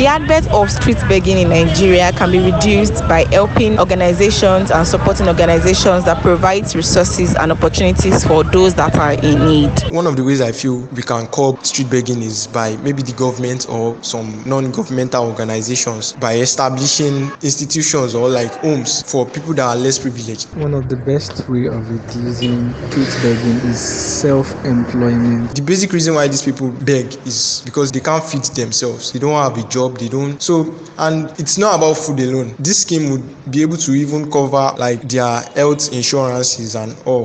The advent of street begging in Nigeria can be reduced by helping organizations and supporting organizations that provide resources and opportunities for those that are in need. One of the ways I feel we can curb street begging is by maybe the government or some non-governmental organizations, by establishing institutions or like homes for people that are less privileged. One of the best way of reducing street begging is self-employment. The basic reason why these people beg is because they can't feed themselves. They don't have a job, and it's not about food alone. This scheme would be able to even cover like their health insurances and all.